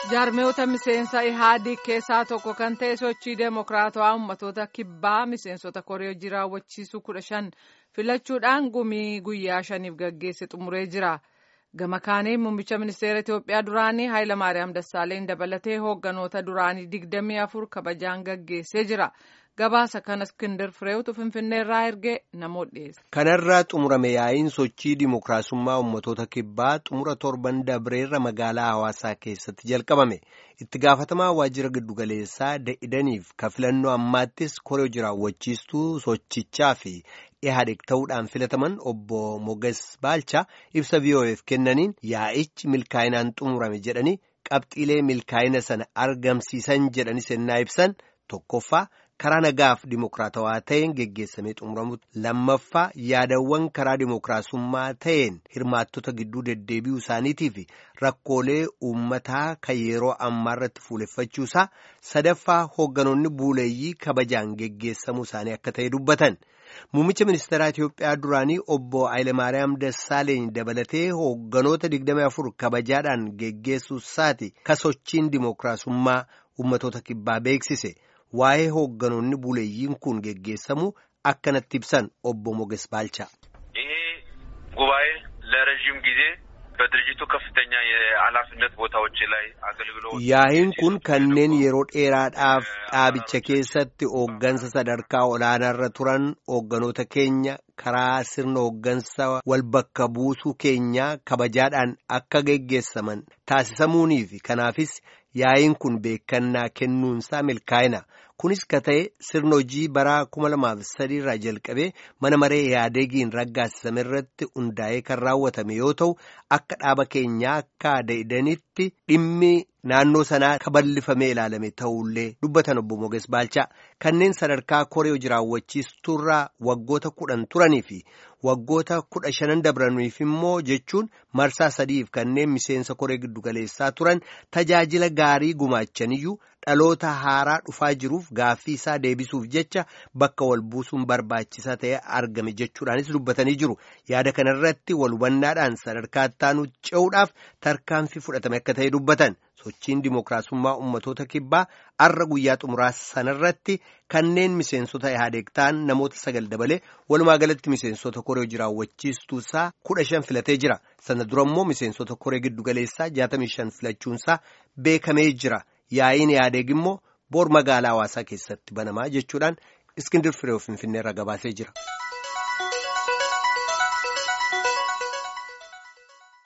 Jaarmiyoota miseensa Ihaadiig keessaa tokko kan ta'e sochii Deemokiraatawaa Uummattoota Kibbaa miseensota koree hojii raawwachiisuu 15 filachuudhaan gumii guyyaa 5 gaggeesse xumuree jira. Gama kaaniin muummicha ministeera Itoophiyaa duraanii Hayilamaariyaam Dassaaleny dabalatee hoogganoota duraanii 24 kabajaan gaggeessee jira. Gabaasa kana Iskindir Fireewtu Finfinneerraa ergee namoota dhiyeesse. Kanarraa xumurame yaa'iin sochii dimookiraasummaa uummattoota kibbaa xumura torban dabreerra magaalaa Hawaasaa keessatti jalqabame. Itti gaafatamaa waajjira giddugaleessaa da'idaniif ka filannoo ammaattis koree hojii raawwachiistuu sochichaa fi Ihaadiig ta'uudhaan filataman obbo Moges Baalchaa ibsa VOA'f kennaniin yaa'ichi milkaa'inaan xumurame jedhanii qabxiilee milkaa'ina sana argamsiisan jedhanii sennaa ibsan tokkoffaa. Karaa nagaaf dimookiraatawaa ta'een geggeessamee xumuramu lammaffaa yaadawwan karaa dimookiraasummaa ta'een hirmaattota gidduu deddeebi'uu isaaniitii fi rakkoolee uummataa kan yeroo ammaa irratti fuuleffachuusaa sadaffaa hoogganoonni buuleeyyii kabajaan geggeessamuu isaanii akka ta'e dubbatan. Muummicha ministeeraa Itoophiyaa duraanii obbo Hayilamaariyaam Dassaaleny dabalatee hoogganoota 24 kabajaadhaan geggeessuusaati ka sochiin dimookiraasummaa uummattoota kibbaa beeksise. Waa'ee hoogganoonni buleeyyiin kun geggeessamu akkanatti ibsan obbo Moges Baalchaa. ይሄ ጉባኤ ለረጅም ጊዜ በድርጅቱ ከፍተኛ የኃላፊነት ቦታዎች ላይ አገልግሎት yaa'iin kun kanneen yeroo dheeraadhaaf dhaabicha keessatti hooggansa sadarkaa olaanaarra turan hoogganoota keenya karaa sirna hooggansa wal bakka buusuu keenyaa kabajaadhaan akka geggeessaman taasisamuunii fi kanaafis yaa'iin kun beekannaa kennuunsaa milkaa'ina. Kunis ka ta'e sirna hojii baraa 2003 irraa jalqabee mana maree Ihaadegiin raggaasisame irratti hundaa'ee kan raawwatame yoo ta'u akka dhaaba keenyaa akka da'idanitti dhimmi naannoo sanaa kaballifamee ilaalame ta'ullee dubbatan obbo Moges Baalchaa kanneen sadarkaa koree hojii raawwachiisturraa waggoota 10 turanii fi waggoota 15 dabraniif immoo jechuun marsaa 3f kanneen miseensa koree giddugaleessaa turan tajaajila gaarii gumaachaniyyuu dhaloota haaraa dhufaa jiruuf gaaffii isaa deebisuuf jecha bakka wal buusuun barbaachisaa ta'e argame jechuudhaanis dubbatanii jiru. Yaada kanarratti wal hubannaadhaan sadarkaa ittaanuu ce'uudhaaf tarkaanfii fudhatame akka ta'e dubbatan. Sochiin dimookiraasummaa uummattoota kibbaa arra guyyaa xumuraa sanarratti kanneen miseensota Ihaadiig ta'an namoota 9 dabalee walumaa galatti miseensota koree hojii raawwachiistuusaa 15 filatee jira. Sana dura immoo miseensota koree giddugaleessaa 65 filachuunsaa beekamee jira. Yaa'iin Ihaadiig immoo bor magaalaa Hawaasaa keessatti banamaa jechuudhaan Iskindir Fireew Finfinneerra gabaasee jira.